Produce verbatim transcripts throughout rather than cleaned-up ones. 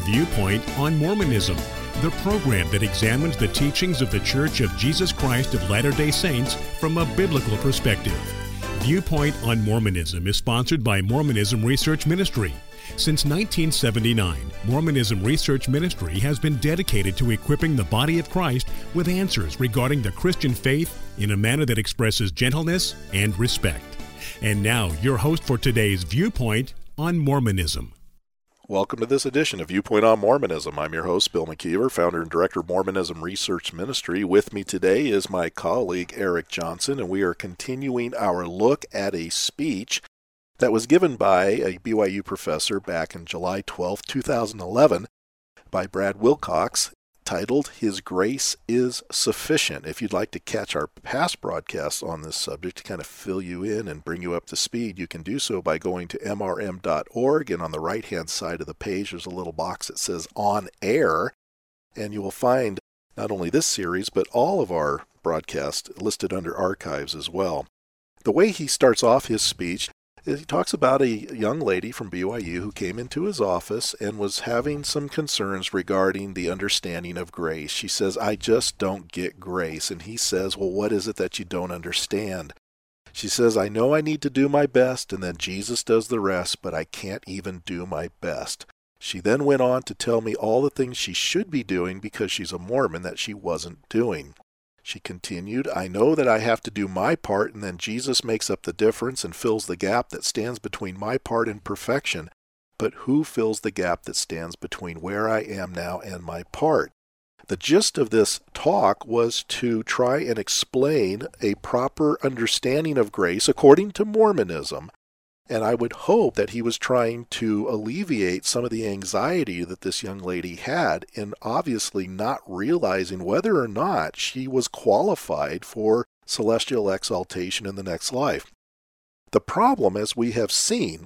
Viewpoint on Mormonism, the program that examines the teachings of the Church of Jesus Christ of Latter-day Saints from a biblical perspective. Viewpoint on Mormonism is sponsored by Mormonism Research Ministry. Since nineteen seventy-nine, Mormonism Research Ministry has been dedicated to equipping the body of Christ with answers regarding the Christian faith in a manner that expresses gentleness and respect. And now, your host for today's Viewpoint on Mormonism. Welcome to this edition of Viewpoint on Mormonism. I'm your host, Bill McKeever, founder and director of Mormonism Research Ministry. With me today is my colleague, Eric Johnson, and we are continuing our look at a speech that was given by a B Y U professor back in July twelfth, two thousand eleven, by Brad Wilcox, titled, His Grace is Sufficient. If you'd like to catch our past broadcasts on this subject to kind of fill you in and bring you up to speed, you can do so by going to M R M dot org, and on the right-hand side of the page, there's a little box that says On Air, and you will find not only this series, but all of our broadcasts listed under archives as well. The way he starts off his speech, he talks about a young lady from B Y U who came into his office and was having some concerns regarding the understanding of grace. She says, I just don't get grace. And he says, well, what is it that you don't understand? She says, I know I need to do my best, and then Jesus does the rest, but I can't even do my best. She then went on to tell me all the things she should be doing because she's a Mormon that she wasn't doing. She continued, I know that I have to do my part, and then Jesus makes up the difference and fills the gap that stands between my part and perfection. But who fills the gap that stands between where I am now and my part? The gist of this talk was to try and explain a proper understanding of grace according to Mormonism. And I would hope that he was trying to alleviate some of the anxiety that this young lady had in obviously not realizing whether or not she was qualified for celestial exaltation in the next life. The problem, as we have seen,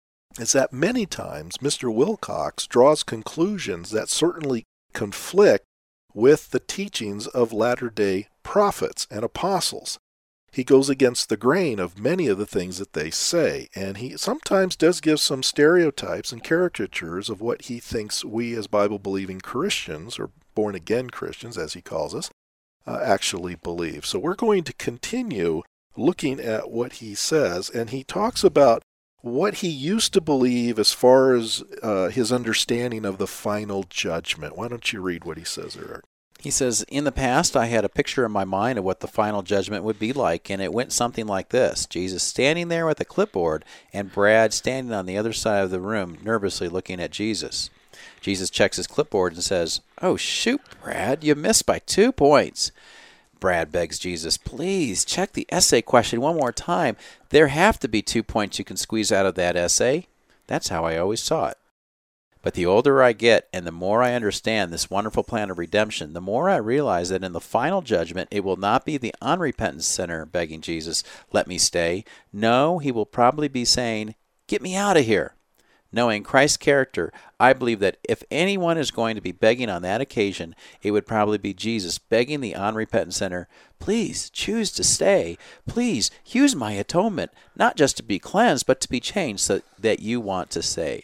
is that many times Mister Wilcox draws conclusions that certainly conflict with the teachings of latter-day prophets and apostles. He goes against the grain of many of the things that they say, and he sometimes does give some stereotypes and caricatures of what he thinks we as Bible-believing Christians, or born-again Christians, as he calls us, uh, actually believe. So we're going to continue looking at what he says, and he talks about what he used to believe as far as uh, his understanding of the final judgment. Why don't you read what he says, Eric? He says, in the past, I had a picture in my mind of what the final judgment would be like, and it went something like this. Jesus standing there with a clipboard, and Brad standing on the other side of the room, nervously looking at Jesus. Jesus checks his clipboard and says, oh, shoot, Brad, you missed by two points. Brad begs Jesus, please check the essay question one more time. There have to be two points you can squeeze out of that essay. That's how I always saw it. But the older I get and the more I understand this wonderful plan of redemption, the more I realize that in the final judgment, it will not be the unrepentant sinner begging Jesus, let me stay. No, he will probably be saying, get me out of here. Knowing Christ's character, I believe that if anyone is going to be begging on that occasion, it would probably be Jesus begging the unrepentant sinner, please choose to stay. Please use my atonement, not just to be cleansed, but to be changed so that you want to stay.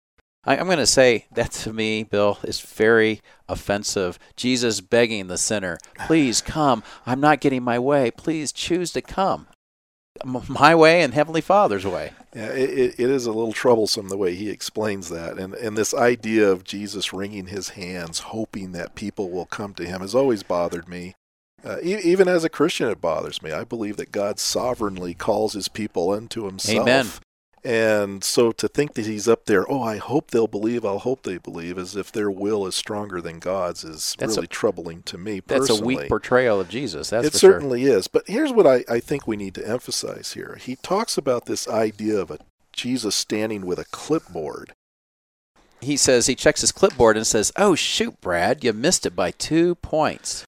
I'm going to say that to me, Bill, is very offensive. Jesus begging the sinner, please come. I'm not getting my way. Please choose to come. My way and Heavenly Father's way. Yeah, it, it is a little troublesome the way he explains that. And, and this idea of Jesus wringing his hands, hoping that people will come to him, has always bothered me. Uh, e- even as a Christian, it bothers me. I believe that God sovereignly calls his people unto himself. Amen. And so to think that he's up there, oh, I hope they'll believe, I'll hope they believe, as if their will is stronger than God's, is that's really a, troubling to me personally. That's a weak portrayal of Jesus, that's it for certainly sure. is. But here's what I, I think we need to emphasize here. He talks about this idea of a Jesus standing with a clipboard. He says, he checks his clipboard and says, oh, shoot, Brad, you missed it by two points.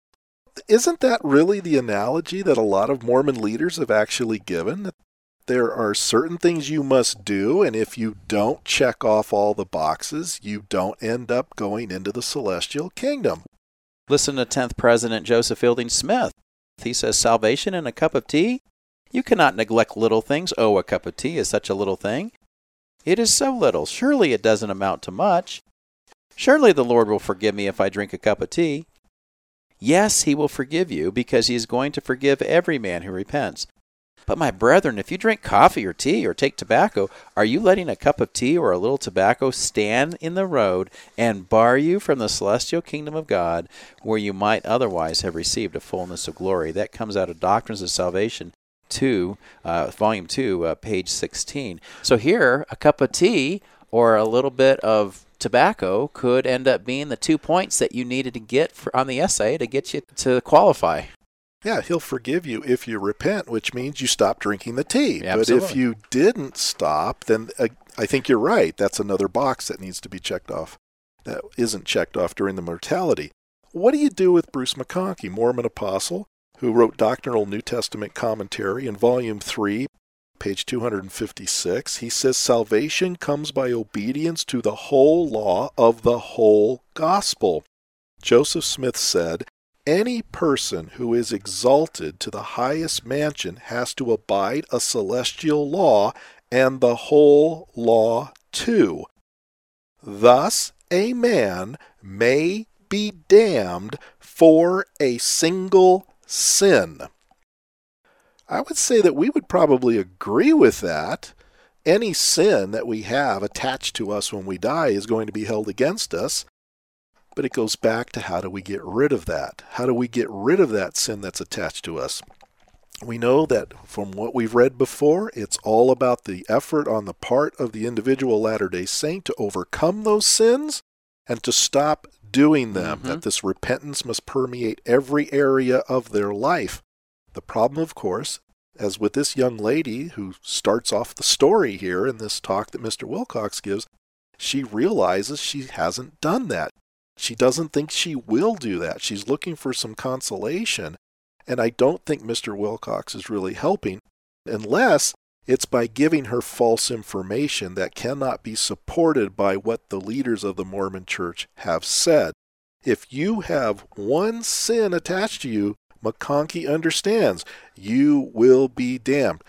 Isn't that really the analogy that a lot of Mormon leaders have actually given? There are certain things you must do, and if you don't check off all the boxes, you don't end up going into the celestial kingdom. Listen to tenth President Joseph Fielding Smith. He says, salvation and a cup of tea? You cannot neglect little things. Oh, a cup of tea is such a little thing. It is so little. Surely it doesn't amount to much. Surely the Lord will forgive me if I drink a cup of tea. Yes, he will forgive you, because he is going to forgive every man who repents. But my brethren, if you drink coffee or tea or take tobacco, are you letting a cup of tea or a little tobacco stand in the road and bar you from the celestial kingdom of God, where you might otherwise have received a fullness of glory? That comes out of Doctrines of Salvation, two, uh, volume two, uh, page sixteen. So here, a cup of tea or a little bit of tobacco could end up being the two points that you needed to get for, on the essay to get you to qualify. Yeah, he'll forgive you if you repent, which means you stop drinking the tea. Yeah, but if you didn't stop, then uh, I think you're right. That's another box that needs to be checked off. That isn't checked off during the mortality. What do you do with Bruce McConkie, Mormon apostle, who wrote Doctrinal New Testament Commentary in Volume three, page two hundred fifty-six? He says, salvation comes by obedience to the whole law of the whole gospel. Joseph Smith said, any person who is exalted to the highest mansion has to abide a celestial law, and the whole law too. Thus, a man may be damned for a single sin. I would say that we would probably agree with that. Any sin that we have attached to us when we die is going to be held against us. But it goes back to, how do we get rid of that? How do we get rid of that sin that's attached to us? We know that from what we've read before, it's all about the effort on the part of the individual Latter-day Saint to overcome those sins and to stop doing them, mm-hmm. that this repentance must permeate every area of their life. The problem, of course, as with this young lady who starts off the story here in this talk that Mister Wilcox gives, she realizes she hasn't done that. She doesn't think she will do that. She's looking for some consolation, and I don't think Mister Wilcox is really helping, unless it's by giving her false information that cannot be supported by what the leaders of the Mormon Church have said. If you have one sin attached to you, McConkie understands, you will be damned.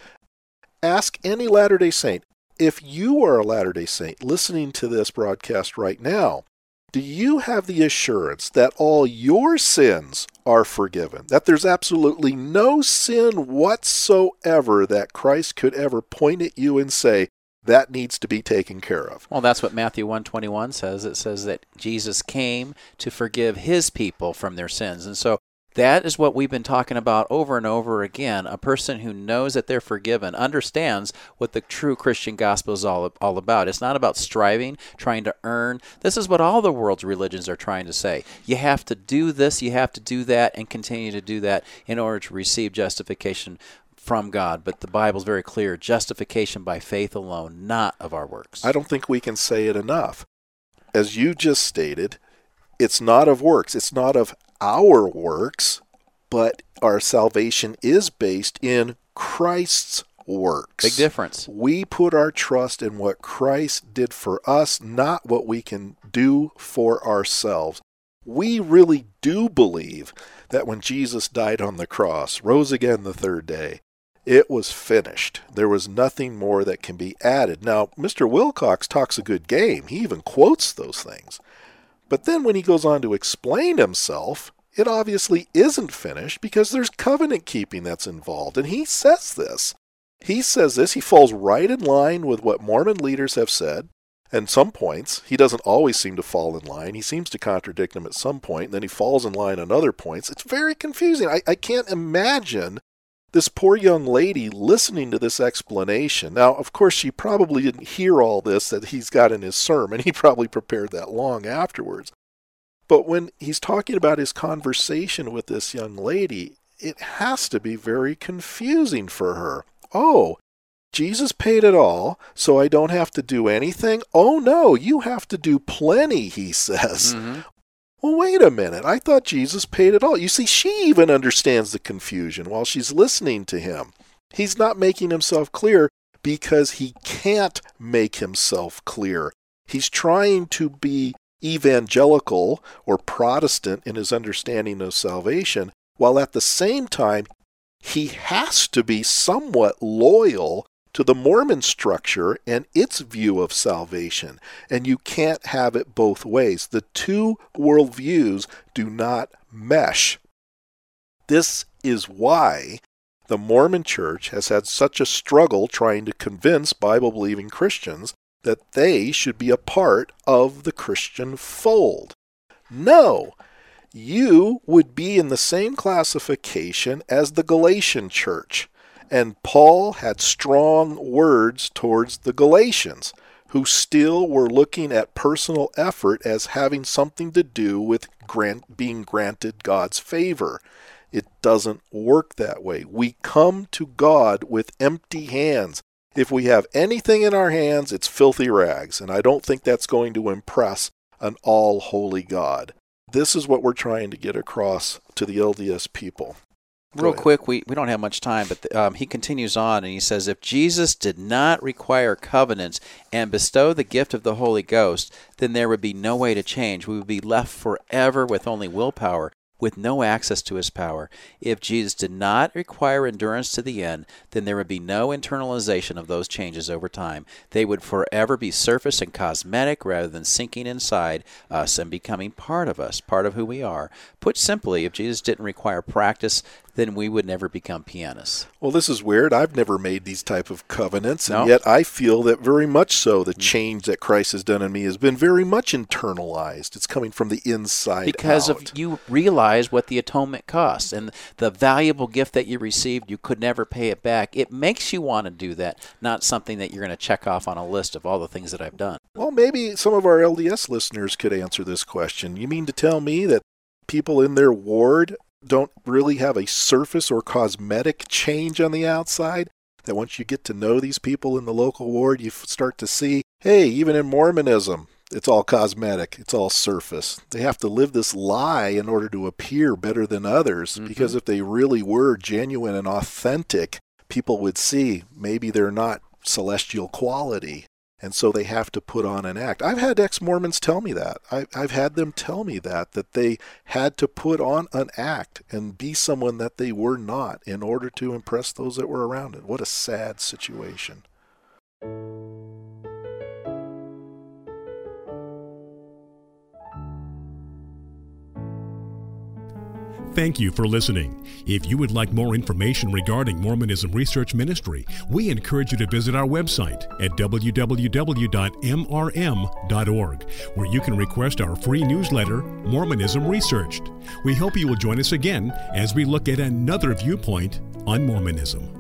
Ask any Latter-day Saint, if you are a Latter-day Saint listening to this broadcast right now, do you have the assurance that all your sins are forgiven? That there's absolutely no sin whatsoever that Christ could ever point at you and say, that needs to be taken care of? Well, that's what Matthew one twenty-one says. It says that Jesus came to forgive his people from their sins. And so that is what we've been talking about over and over again. A person who knows that they're forgiven understands what the true Christian gospel is all, all about. It's not about striving, trying to earn. This is what all the world's religions are trying to say. You have to do this, you have to do that, and continue to do that in order to receive justification from God. But the Bible's very clear, justification by faith alone, not of our works. I don't think we can say it enough. As you just stated, it's not of works. It's not of our works, but our salvation is based in Christ's works. Big difference. We put our trust in what Christ did for us, not what we can do for ourselves. We really do believe that when Jesus died on the cross, rose again the third day, it was finished. There was nothing more that can be added. Now, Mister Wilcox talks a good game. He even quotes those things. But then when he goes on to explain himself, it obviously isn't finished because there's covenant keeping that's involved. And he says this. He says this. He falls right in line with what Mormon leaders have said. And some points, he doesn't always seem to fall in line. He seems to contradict them at some point, and then he falls in line on other points. It's very confusing. I, I can't imagine this poor young lady listening to this explanation. Now, of course, she probably didn't hear all this that he's got in his sermon. He probably prepared that long afterwards. But when he's talking about his conversation with this young lady, it has to be very confusing for her. Oh, Jesus paid it all, so I don't have to do anything? Oh, no, you have to do plenty, he says. Mm-hmm. Well, wait a minute. I thought Jesus paid it all. You see, she even understands the confusion while she's listening to him. He's not making himself clear because he can't make himself clear. He's trying to be evangelical or Protestant in his understanding of salvation, while at the same time, he has to be somewhat loyal to the Mormon structure and its view of salvation. And you can't have it both ways. The two worldviews do not mesh. This is why the Mormon Church has had such a struggle trying to convince Bible-believing Christians that they should be a part of the Christian fold. No, you would be in the same classification as the Galatian church. And Paul had strong words towards the Galatians, who still were looking at personal effort as having something to do with grant, being granted God's favor. It doesn't work that way. We come to God with empty hands. If we have anything in our hands, it's filthy rags, and I don't think that's going to impress an all-holy God. This is what we're trying to get across to the L D S people. Go Real ahead. quick, we, we don't have much time, but um, he continues on and he says, if Jesus did not require covenants and bestow the gift of the Holy Ghost, then there would be no way to change. We would be left forever with only willpower, with no access to his power. If Jesus did not require endurance to the end, then there would be no internalization of those changes over time. They would forever be surface and cosmetic rather than sinking inside us and becoming part of us, part of who we are. Put simply, if Jesus didn't require practice, then we would never become pianists. Well, this is weird. I've never made these type of covenants, and No? yet I feel that very much so the change that Christ has done in me has been very much internalized. It's coming from the inside Because out. of you realize what the atonement costs and the valuable gift that you received, you could never pay it back. It makes you want to do that, not something that you're going to check off on a list of all the things that I've done. Well, maybe some of our L D S listeners could answer this question. You mean to tell me that people in their ward don't really have a surface or cosmetic change on the outside? That once you get to know these people in the local ward, you start to see, hey, even in Mormonism, it's all cosmetic. It's all surface. They have to live this lie in order to appear better than others, mm-hmm. because if they really were genuine and authentic, people would see maybe they're not celestial quality. And so they have to put on an act. I've had ex-Mormons tell me that. I, I've had them tell me that, that they had to put on an act and be someone that they were not in order to impress those that were around it. What a sad situation. Thank you for listening. If you would like more information regarding Mormonism Research Ministry, we encourage you to visit our website at w w w dot m r m dot org, where you can request our free newsletter, Mormonism Researched. We hope you will join us again as we look at another viewpoint on Mormonism.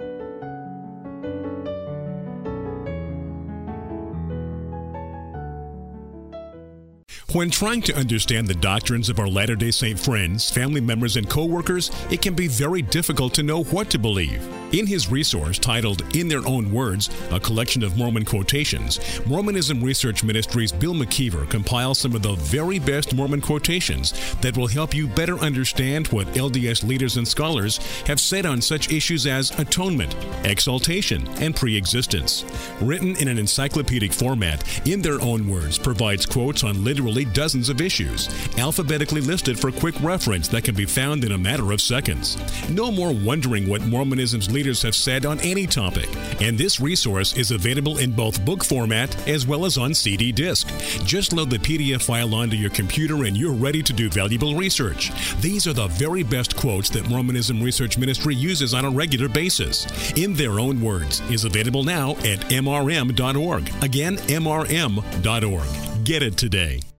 When trying to understand the doctrines of our Latter-day Saint friends, family members, and co-workers, it can be very difficult to know what to believe. In his resource titled In Their Own Words, a collection of Mormon quotations, Mormonism Research Ministry's Bill McKeever compiles some of the very best Mormon quotations that will help you better understand what L D S leaders and scholars have said on such issues as atonement, exaltation, and pre-existence. Written in an encyclopedic format, In Their Own Words provides quotes on literally dozens of issues, alphabetically listed for quick reference that can be found in a matter of seconds. No more wondering what Mormonism's leaders have said on any topic, and this resource is available in both book format as well as on C D disc. Just load the P D F file onto your computer and you're ready to do valuable research. These are the very best quotes that Mormonism Research Ministry uses on a regular basis. In Their Own Words is available now at m r m dot org. Again, m r m dot org. Get it today.